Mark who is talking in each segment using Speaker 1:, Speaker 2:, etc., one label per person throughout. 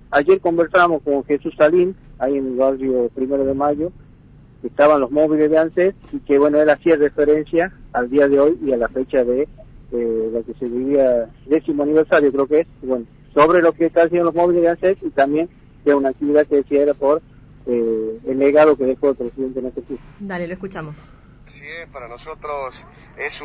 Speaker 1: Ayer conversamos con Jesús Salín, ahí en el barrio 1 de Mayo, que estaban los móviles de ANSES, y que bueno, él hacía referencia al día de hoy y a la fecha de lo que se vivía, 10º aniversario creo que es, bueno, sobre lo que están haciendo los móviles de ANSES, y también de una actividad que decía era por el legado que dejó el presidente Néstor Kirchner.
Speaker 2: Dale, lo escuchamos.
Speaker 3: Así es, para nosotros es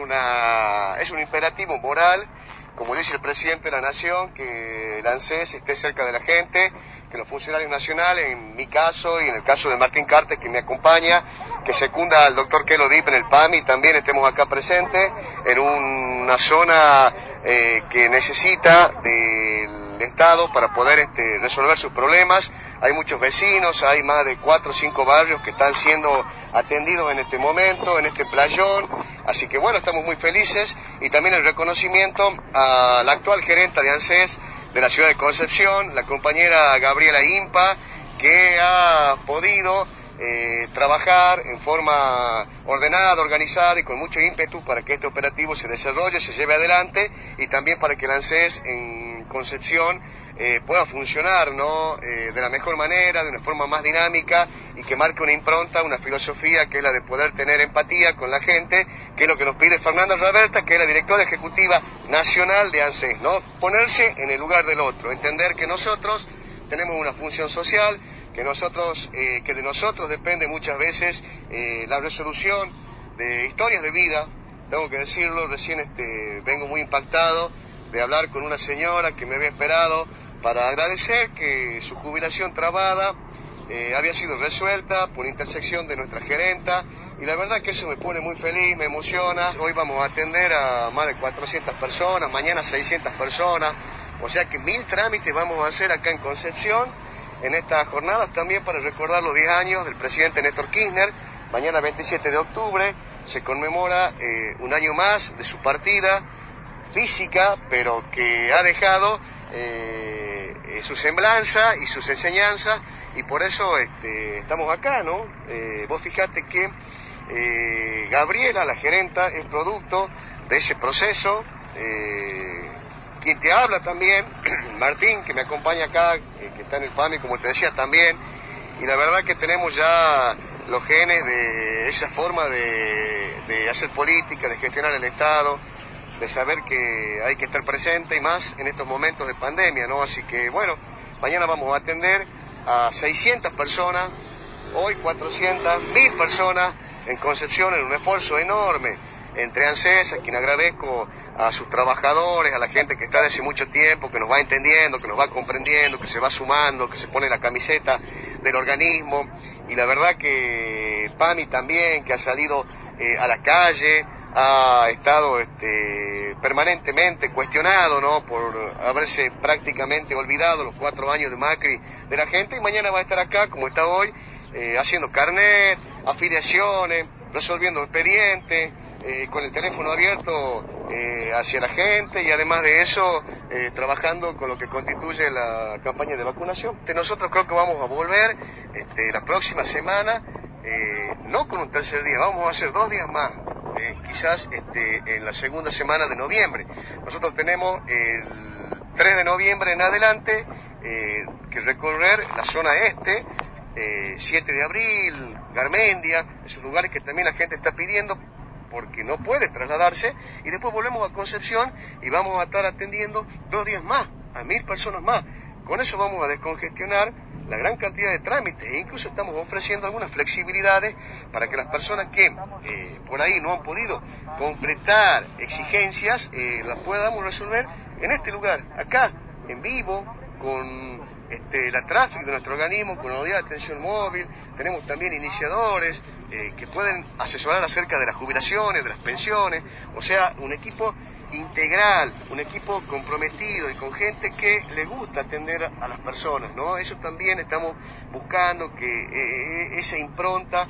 Speaker 3: un imperativo moral, como dice el presidente de la Nación, que el ANSES esté cerca de la gente, que los funcionarios nacionales, en mi caso y en el caso de Martín Cartes, que me acompaña, que secunda al doctor Kelo Dip en el PAMI, también estemos acá presentes en una zona que necesita del Estado para poder resolver sus problemas. Hay muchos vecinos, hay más de 4 o 5 barrios que están siendo atendidos en este momento, en este playón, así que bueno, estamos muy felices, y también el reconocimiento a la actual gerenta de ANSES de la ciudad de Concepción, la compañera Gabriela Impa, que ha podido trabajar en forma ordenada, organizada y con mucho ímpetu para que este operativo se desarrolle, se lleve adelante, y también para que el ANSES en Concepción pueda funcionar, ¿no? De la mejor manera, de una forma más dinámica, y que marque una impronta, una filosofía que es la de poder tener empatía con la gente, que es lo que nos pide Fernanda Raberta, que es la directora ejecutiva nacional de ANSES, ¿no? Ponerse en el lugar del otro, entender que nosotros tenemos una función social, que de nosotros depende muchas veces la resolución de historias de vida. Tengo que decirlo, recién vengo muy impactado de hablar con una señora que me había esperado para agradecer que su jubilación trabada había sido resuelta por intersección de nuestra gerenta, y la verdad que eso me pone muy feliz, me emociona. Hoy vamos a atender a más de 400 personas, mañana 600 personas, o sea que 1000 trámites vamos a hacer acá en Concepción en estas jornadas, también para recordar los 10 años del presidente Néstor Kirchner. Mañana 27 de octubre se conmemora un año más de su partida física, pero que ha dejado su semblanza y sus enseñanzas, y por eso estamos acá, ¿no? Vos fijate que Gabriela, la gerenta, es producto de ese proceso. Quien te habla también, Martín, que me acompaña acá, que está en el PAMI, como te decía también, y la verdad que tenemos ya los genes de esa forma de hacer política, de gestionar el Estado, de saber que hay que estar presente, y más en estos momentos de pandemia, ¿no? Así que bueno, mañana vamos a atender a 600 personas, hoy 400, 1000 personas en Concepción, en un esfuerzo enorme entre ANSES, a quien agradezco, a sus trabajadores, a la gente que está desde hace mucho tiempo, que nos va entendiendo, que nos va comprendiendo, que se va sumando, que se pone la camiseta del organismo, y la verdad que PAMI también, que ha salido a la calle, ha estado permanentemente cuestionado, ¿no?, por haberse prácticamente olvidado los 4 años de Macri de la gente, y mañana va a estar acá, como está hoy, haciendo carnet, afiliaciones, resolviendo expedientes, con el teléfono abierto hacia la gente, y además de eso trabajando con lo que constituye la campaña de vacunación. Nosotros creo que vamos a volver la próxima semana, no con un tercer día, vamos a hacer 2 días más, quizás en la segunda semana de noviembre. Nosotros tenemos el 3 de noviembre en adelante que recorrer la zona 7 de abril, Garmendia, esos lugares que también la gente está pidiendo porque no puede trasladarse, y después volvemos a Concepción y vamos a estar atendiendo 2 días más, a 1000 personas más. Con eso vamos a descongestionar la gran cantidad de trámites, e incluso estamos ofreciendo algunas flexibilidades para que las personas que por ahí no han podido completar exigencias, las podamos resolver en este lugar, acá, en vivo, con la tráfico de nuestro organismo, con la unidad de atención móvil. Tenemos también iniciadores que pueden asesorar acerca de las jubilaciones, de las pensiones, o sea, un equipo integral, un equipo comprometido y con gente que le gusta atender a las personas, ¿no? Eso también estamos buscando, que esa impronta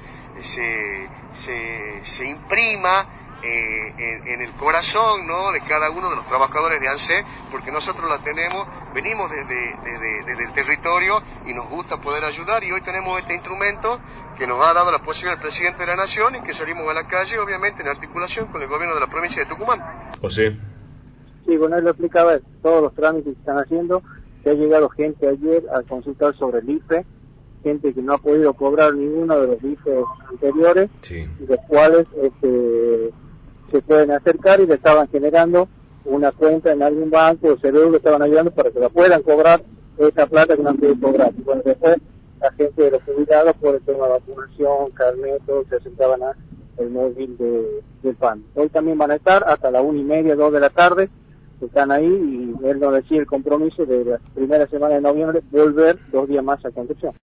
Speaker 3: se imprima en el corazón, ¿no?, de cada uno de los trabajadores de ANSES, porque nosotros la tenemos, venimos desde el territorio y nos gusta poder ayudar, y hoy tenemos este instrumento que nos ha dado la posibilidad el presidente de la Nación, y que salimos a la calle, obviamente en articulación con el gobierno de la provincia de Tucumán.
Speaker 4: José.
Speaker 1: Sí, bueno, él lo explicaba, todos los trámites que están haciendo, que ha llegado gente ayer a consultar sobre el IFE, gente que no ha podido cobrar ninguno de los IFE anteriores,
Speaker 2: Sí.
Speaker 1: y los cuales se pueden acercar y le estaban generando una cuenta en algún banco o CBU, le estaban ayudando para que la puedan cobrar esa plata que no han podido cobrar. Y bueno, después la gente de los jubilados por el tema de vacunación, carnet, todos se acercaban a el móvil del PAN. Hoy también van a estar hasta las 1:30, 2 de la tarde, están ahí, y él nos decía el compromiso de la primera semana de noviembre volver 2 días más a Concepción.